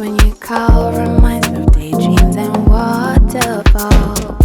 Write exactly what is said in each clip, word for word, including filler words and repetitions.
when you call, reminds me of daydreams and waterfalls.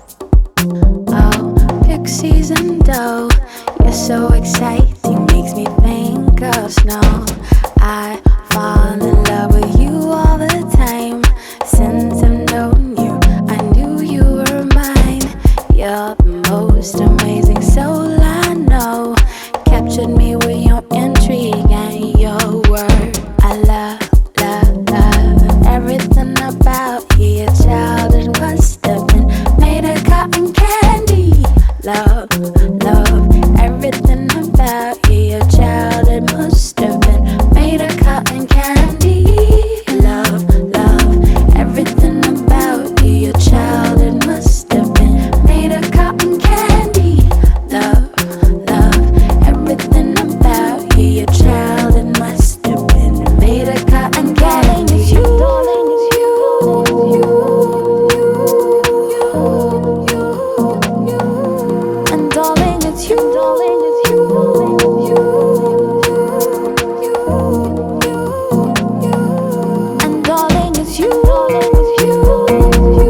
Oh, pixies and dough, you're so exciting, makes me think of snow. I fall in love with you all the time. Since I've known you, I knew you were mine. You're the most amazing soul I know. Captured me with your intrigue and your word. I love, love, love everything about you. Your childhood must have been made of cotton candy. Love, love everything about you. Your childhood must have been made of cotton candy. Love, love everything about you. Your childhood must have been made of cotton candy. Love, love everything about you. Your childhood must have been made of cotton candy. It's you, darling, it's you, you, you, you, you. And darling, it's you, darling, it's you, you, you, you. And darling, it's you, darling, it's you, you,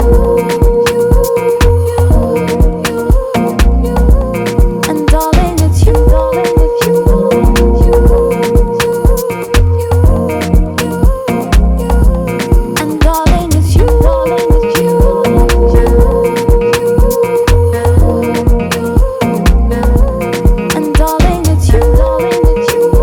you. And darling, it's you, darling, it's you, you, you. And darling, it's you, darling, it's you, you, and darling, it's you, darling, it's you,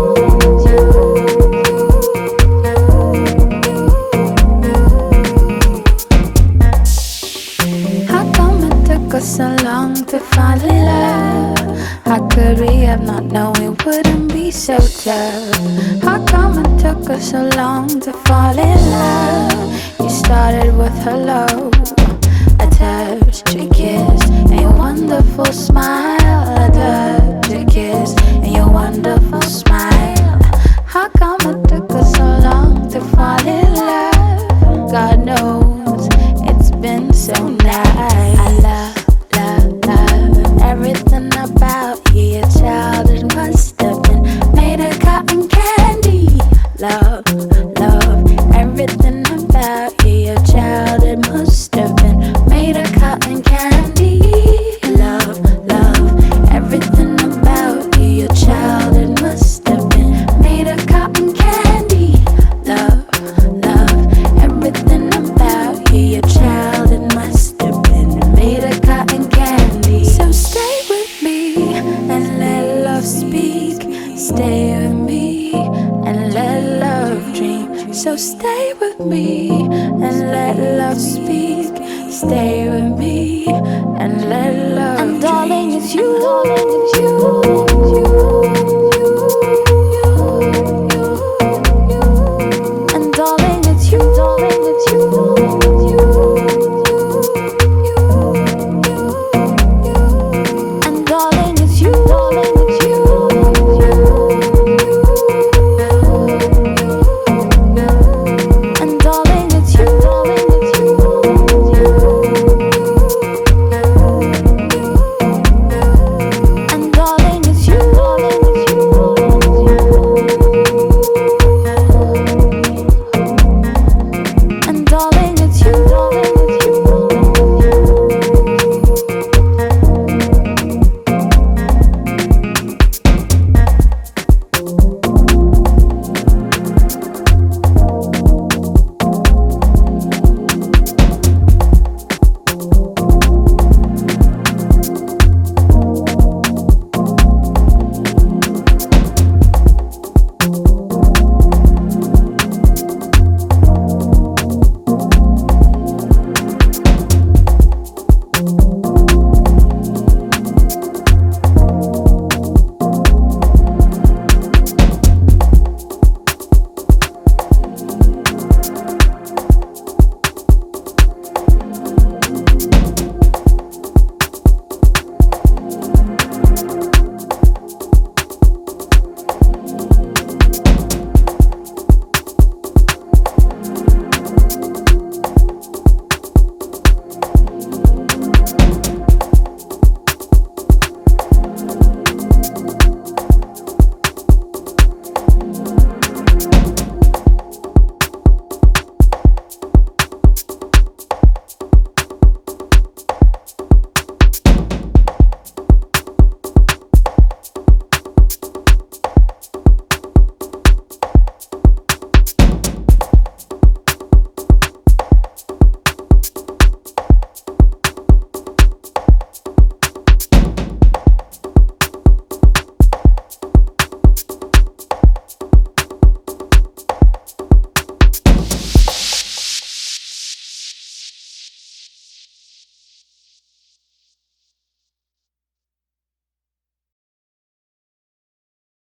you. How come it took us so long to fall in love? How could we have not known we wouldn't be so tough? How come it took us so long to fall in love? You started with hello, a touch, a kiss, and your wonderful smile. A touch, a kiss, and your wonderful smile. How come it took us so long to fall in love? God knows it's been so nice. I love, love, love everything about you. Your childhood must have been made of cotton candy. Love, love everything about you. Your childhood must have been made of cotton candy. Love, love everything about you. Your childhood must have been made of cotton candy. Love, love everything about you. Your childhood must have been made of cotton candy. So stay with me and let love speak. Stay with me and let love dream. So stay with me and let love speak. Stay with me and let love dream. And darling, it's you.